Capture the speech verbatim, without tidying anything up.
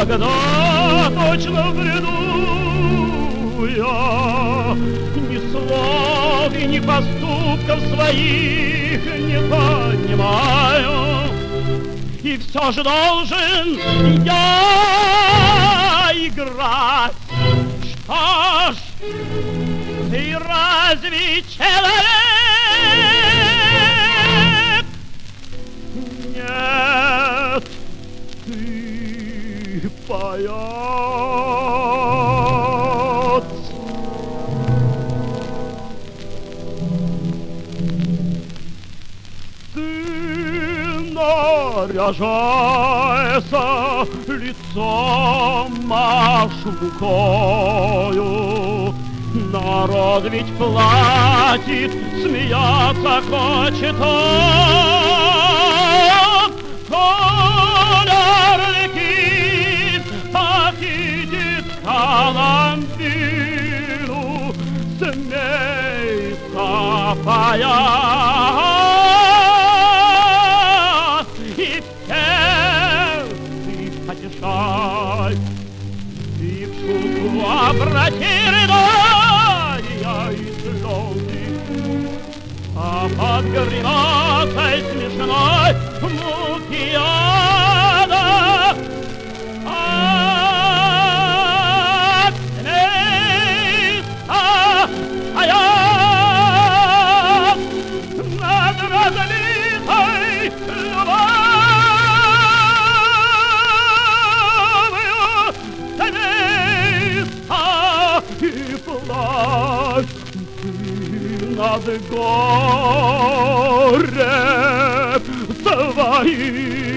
когда точно в бреду я ни слов и ни поступков своих не понимаю, и все же должен я играть. Что ж, ты разве человек? Нет, ты поэт. Ты наряжайся, лицом машь рукою. Народ ведь платит, смеяться хочет он. Коль-Арлекин покидет Коломбину, смейся поэт, и всех ты потешай, и в шутку обрати рыдания и слезы, а под гримасой смешной муки ада отмейся поэт над разлитой любовью, смейся и плачь над горем своим.